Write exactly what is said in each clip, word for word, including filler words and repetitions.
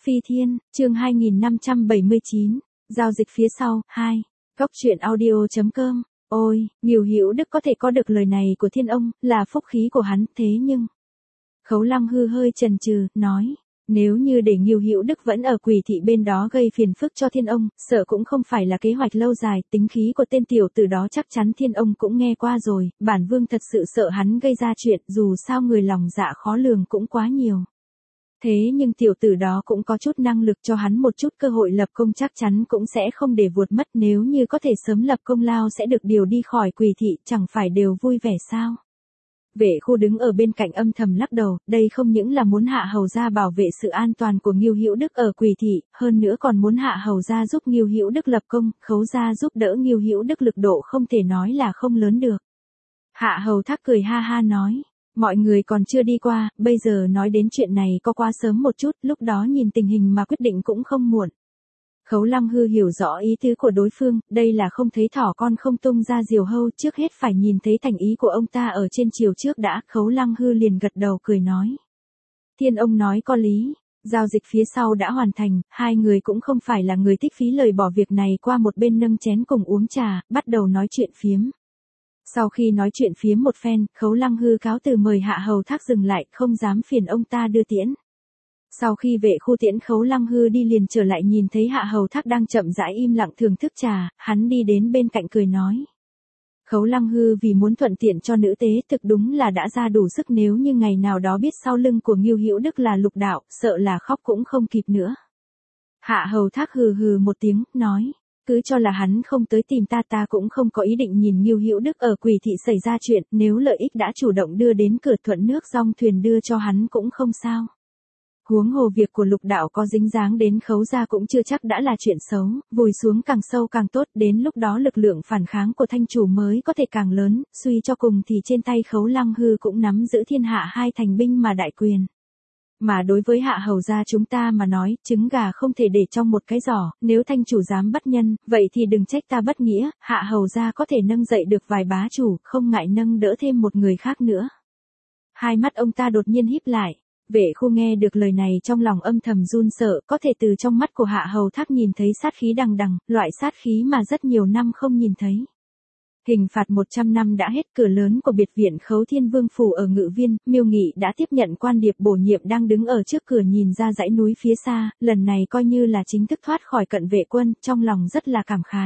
Phi Thiên, chương hai nghìn năm trăm bảy mươi chín, giao dịch phía sau, hai. Góc truyện audio.com. Ôi, Ngưu Hữu Đức có thể có được lời này của Thiên ông, là phúc khí của hắn, thế nhưng... Khấu Lăng Hư hơi chần chừ, nói, nếu như để Ngưu Hữu Đức vẫn ở Quỷ thị bên đó gây phiền phức cho Thiên ông, sợ cũng không phải là kế hoạch lâu dài, tính khí của tên tiểu tử đó chắc chắn Thiên ông cũng nghe qua rồi, bản vương thật sự sợ hắn gây ra chuyện, dù sao người lòng dạ khó lường cũng quá nhiều. Thế nhưng tiểu tử đó cũng có chút năng lực, cho hắn một chút cơ hội lập công chắc chắn cũng sẽ không để vuột mất, nếu như có thể sớm lập công lao sẽ được điều đi khỏi Quỷ thị, chẳng phải đều vui vẻ sao? Vệ Khu đứng ở bên cạnh âm thầm lắc đầu, đây không những là muốn Hạ Hầu gia bảo vệ sự an toàn của Ngưu Hữu Đức ở Quỷ thị, hơn nữa còn muốn Hạ Hầu gia giúp Ngưu Hữu Đức lập công, Khấu gia giúp đỡ Ngưu Hữu Đức lực độ không thể nói là không lớn được. Hạ Hầu Thác cười ha ha nói, mọi người còn chưa đi qua, bây giờ nói đến chuyện này có quá sớm một chút, lúc đó nhìn tình hình mà quyết định cũng không muộn. Khấu Lăng Hư hiểu rõ ý tứ của đối phương, đây là không thấy thỏ con không tung ra diều hâu, trước hết phải nhìn thấy thành ý của ông ta ở trên chiều trước đã. Khấu Lăng Hư liền gật đầu cười nói, Thiên ông nói có lý, giao dịch phía sau đã hoàn thành, hai người cũng không phải là người thích phí lời bỏ việc này qua một bên nâng chén cùng uống trà, bắt đầu nói chuyện phiếm. Sau khi nói chuyện phiếm một phen, Khấu Lăng Hư cáo từ mời Hạ Hầu Thác dừng lại, không dám phiền ông ta đưa tiễn. Sau khi Vệ Khu tiễn Khấu Lăng Hư đi liền trở lại nhìn thấy Hạ Hầu Thác đang chậm rãi im lặng thưởng thức trà, hắn đi đến bên cạnh cười nói. Khấu Lăng Hư vì muốn thuận tiện cho nữ tế thực đúng là đã ra đủ sức, nếu như ngày nào đó biết sau lưng của Ngưu Hữu Đức là Lục đạo, sợ là khóc cũng không kịp nữa. Hạ Hầu Thác hừ hừ một tiếng, nói, cứ cho là hắn không tới tìm ta ta cũng không có ý định nhìn Ngưu Hữu Đức ở Quỷ thị xảy ra chuyện, nếu lợi ích đã chủ động đưa đến cửa thuận nước dong thuyền đưa cho hắn cũng không sao. Huống hồ việc của Lục đạo có dính dáng đến Khấu gia cũng chưa chắc đã là chuyện xấu, vùi xuống càng sâu càng tốt, đến lúc đó lực lượng phản kháng của thanh chủ mới có thể càng lớn, suy cho cùng thì trên tay Khấu Lăng Hư cũng nắm giữ thiên hạ hai thành binh mà đại quyền. Mà đối với Hạ Hầu gia chúng ta mà nói, trứng gà không thể để trong một cái giỏ, nếu thanh chủ dám bắt nhân, vậy thì đừng trách ta bất nghĩa, Hạ Hầu gia có thể nâng dậy được vài bá chủ, không ngại nâng đỡ thêm một người khác nữa. Hai mắt ông ta đột nhiên híp lại. Vệ Khu nghe được lời này trong lòng âm thầm run sợ, có thể từ trong mắt của Hạ Hầu Thác nhìn thấy sát khí đằng đằng, loại sát khí mà rất nhiều năm không nhìn thấy. Hình phạt một trăm năm đã hết, cửa lớn của biệt viện Khấu Thiên Vương phủ ở Ngự Viên, Miêu Nghị đã tiếp nhận quan điệp bổ nhiệm đang đứng ở trước cửa nhìn ra dãy núi phía xa, lần này coi như là chính thức thoát khỏi cận vệ quân, trong lòng rất là cảm khái.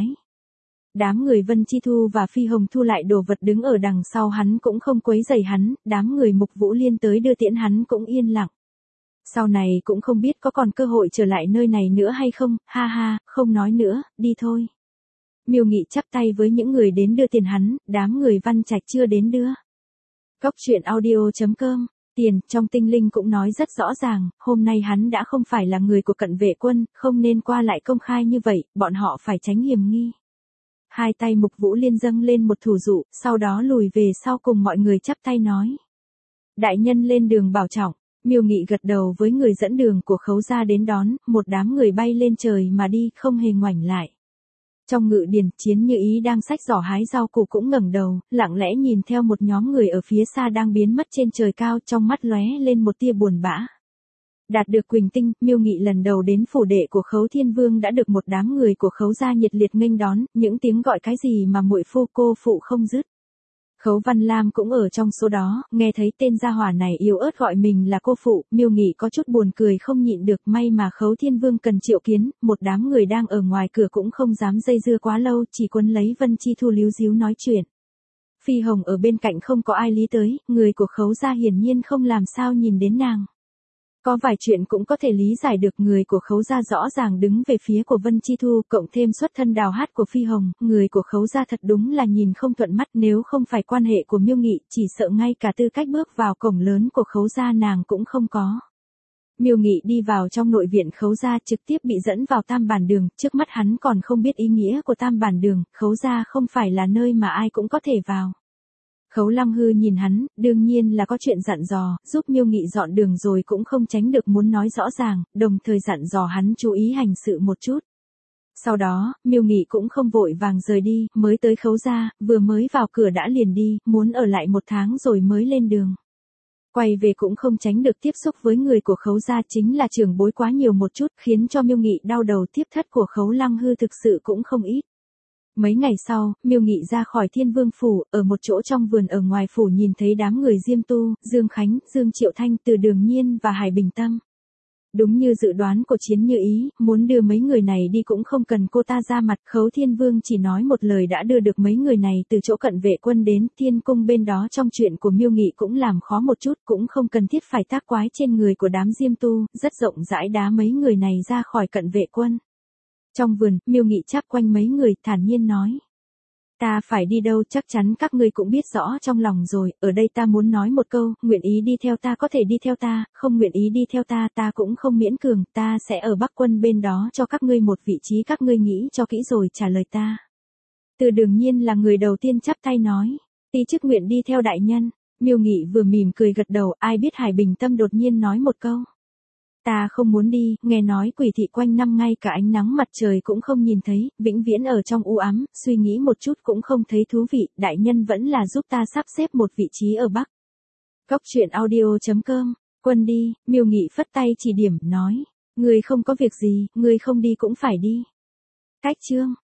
Đám người Vân Chi Thu và Phi Hồng thu lại đồ vật đứng ở đằng sau hắn cũng không quấy rầy hắn, đám người Mục Vũ Liên tới đưa tiễn hắn cũng yên lặng. Sau này cũng không biết có còn cơ hội trở lại nơi này nữa hay không, ha ha, không nói nữa, đi thôi. Miêu Nghị chắp tay với những người đến đưa tiền hắn, đám người Văn Trạch chưa đến đưa. Góc truyện audio.com. Tiền, trong tinh linh cũng nói rất rõ ràng, hôm nay hắn đã không phải là người của cận vệ quân, không nên qua lại công khai như vậy, bọn họ phải tránh hiểm nghi. Hai tay Mục Vũ Liên dâng lên một thủ dụ, sau đó lùi về sau cùng mọi người chắp tay nói. Đại nhân lên đường bảo trọng, Miêu Nghị gật đầu với người dẫn đường của Khấu gia đến đón, một đám người bay lên trời mà đi, không hề ngoảnh lại. Trong ngự điền, Chiến Như Ý đang xách giỏ hái rau củ cũng ngẩng đầu, lặng lẽ nhìn theo một nhóm người ở phía xa đang biến mất trên trời cao, trong mắt lóe lên một tia buồn bã. Đạt được Quỳnh Tinh, Miêu Nghị lần đầu đến phủ đệ của Khấu Thiên Vương đã được một đám người của Khấu gia nhiệt liệt nghênh đón, những tiếng gọi cái gì mà muội phu cô phụ không dứt. Khấu Văn Lam cũng ở trong số đó, nghe thấy tên gia hỏa này yếu ớt gọi mình là cô phụ, Miêu Nghị có chút buồn cười không nhịn được, may mà Khấu Thiên Vương cần triệu kiến, một đám người đang ở ngoài cửa cũng không dám dây dưa quá lâu, chỉ quấn lấy Vân Chi Thu líu díu nói chuyện. Phi Hồng ở bên cạnh không có ai lý tới, người của Khấu gia hiển nhiên không làm sao nhìn đến nàng. Có vài chuyện cũng có thể lý giải được, người của Khấu gia rõ ràng đứng về phía của Vân Chi Thu, cộng thêm xuất thân đào hát của Phi Hồng, người của Khấu gia thật đúng là nhìn không thuận mắt, nếu không phải quan hệ của Miêu Nghị, chỉ sợ ngay cả tư cách bước vào cổng lớn của Khấu gia nàng cũng không có. Miêu Nghị đi vào trong nội viện Khấu gia trực tiếp bị dẫn vào Tam Bản Đường, trước mắt hắn còn không biết ý nghĩa của Tam Bản Đường, Khấu gia không phải là nơi mà ai cũng có thể vào. Khấu Lăng Hư nhìn hắn, đương nhiên là có chuyện dặn dò, giúp Miêu Nghị dọn đường rồi cũng không tránh được muốn nói rõ ràng, đồng thời dặn dò hắn chú ý hành sự một chút. Sau đó, Miêu Nghị cũng không vội vàng rời đi, mới tới Khấu gia, vừa mới vào cửa đã liền đi, muốn ở lại một tháng rồi mới lên đường. Quay về cũng không tránh được tiếp xúc với người của Khấu gia, chính là trưởng bối quá nhiều một chút, khiến cho Miêu Nghị đau đầu. Tiếp thất của Khấu Lăng Hư thực sự cũng không ít. Mấy ngày sau, Miêu Nghị ra khỏi Thiên Vương phủ, ở một chỗ trong vườn ở ngoài phủ nhìn thấy đám người Diêm Tu, Dương Khánh, Dương Triệu Thanh, Từ Đường Nhiên và Hải Bình Tâm. Đúng như dự đoán của Chiến Như Ý, muốn đưa mấy người này đi cũng không cần cô ta ra mặt. Khấu Thiên Vương chỉ nói một lời đã đưa được mấy người này từ chỗ Cận Vệ Quân đến Thiên Cung bên đó. Trong chuyện của Miêu Nghị cũng làm khó một chút, cũng không cần thiết phải tác quái trên người của đám Diêm Tu, rất rộng rãi đá mấy người này ra khỏi Cận Vệ Quân. Trong vườn, Miêu Nghị chắp quanh mấy người, thản nhiên nói. Ta phải đi đâu chắc chắn các ngươi cũng biết rõ trong lòng rồi, ở đây ta muốn nói một câu, nguyện ý đi theo ta có thể đi theo ta, không nguyện ý đi theo ta ta cũng không miễn cường, ta sẽ ở Bắc Quân bên đó cho các ngươi một vị trí, các ngươi nghĩ cho kỹ rồi trả lời ta. Từ Đường Nhiên là người đầu tiên chắp tay nói, ti chức nguyện đi theo đại nhân. Miêu Nghị vừa mỉm cười gật đầu, ai biết Hải Bình Tâm đột nhiên nói một câu. Ta không muốn đi, nghe nói Quỷ thị quanh năm ngay cả ánh nắng mặt trời cũng không nhìn thấy, vĩnh viễn ở trong u ám, suy nghĩ một chút cũng không thấy thú vị, đại nhân vẫn là giúp ta sắp xếp một vị trí ở Bắc. Góc truyện audio chấm com, Quân đi. Miêu Nghị phất tay chỉ điểm, nói, ngươi không có việc gì, ngươi không đi cũng phải đi. Cách chương